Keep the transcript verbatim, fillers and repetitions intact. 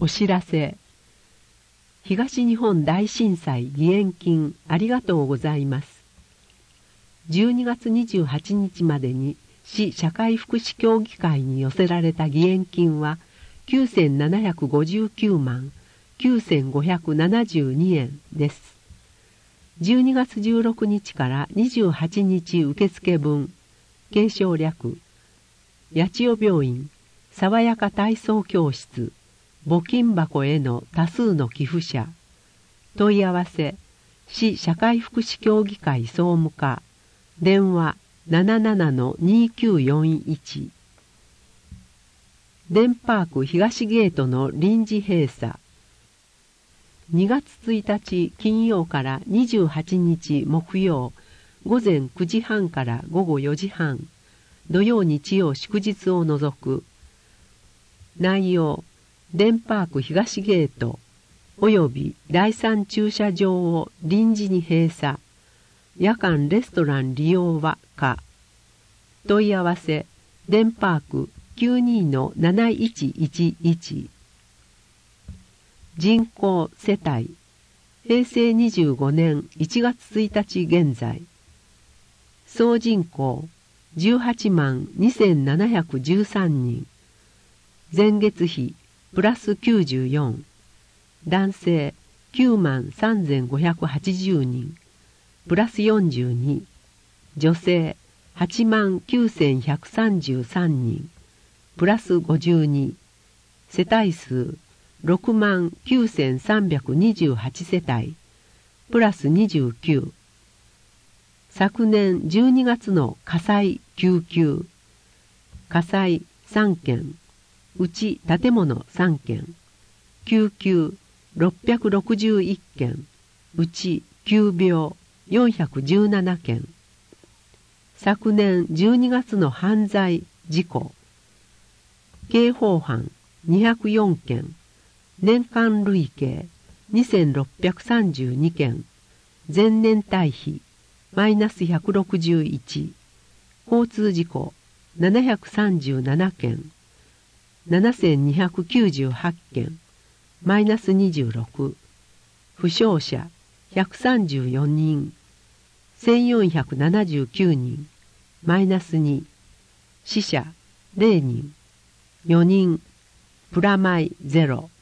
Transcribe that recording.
お知らせ。東日本大震災義援金ありがとうございます。じゅうにがつにじゅうはちにちまでに市社会福祉協議会に寄せられた義援金はきゅうせんななひゃくごじゅうきゅうまんきゅうせんごひゃくななじゅうにえんです。じゅうにがつじゅうろくにちからにじゅうはちにち受付分、継承略、八千代病院、爽やか体操教室、募金箱への多数の寄付者、問い合わせ、市社会福祉協議会総務課、電話 ななななのにきゅうよんいち。デンパーク東ゲートの臨時閉鎖。にがつついたち金曜からにじゅうはちにち木曜、午前くじはんから午後よじはん、土曜日曜祝日を除く。内容、デンパーク東ゲートおよび第三駐車場を臨時に閉鎖。夜間レストラン利用は可。問い合わせ、デンパーク きゅうにのなないちいちいち。人口世帯、平成にじゅうごねんいちがつついたち現在。総人口じゅうはちまんにせんななひゃくじゅうさんにん。前月比プラスきゅうじゅうよん。男性きゅうまんさんぜんごひゃくはちじゅうにん。プラスよんじゅうに。女性はちまんきゅうせんひゃくさんじゅうさんにん。プラスごじゅうに。世帯数ろくまんきゅうせんさんびゃくにじゅうはちせたい。プラスにじゅうきゅう。昨年じゅうにがつの火災救急。火災さんけん。うち建物さんけん、救急ろっぴゃくろくじゅういっけん、うち急病よんひゃくじゅうななけん。昨年じゅうにがつの犯罪事故、刑法犯にひゃくよんけん、年間累計にせんろっぴゃくさんじゅうにけん、前年対比マイナスひゃくろくじゅういち、交通事故ななひゃくさんじゅうななけん、ななせんにひゃくきゅうじゅうはちけん、マイナスにじゅうろく。負傷者ひゃくさんじゅうよにん、せんよんひゃくななじゅうきゅうにん、マイナスに。死者れいにん、よにん、プラマイゼロ。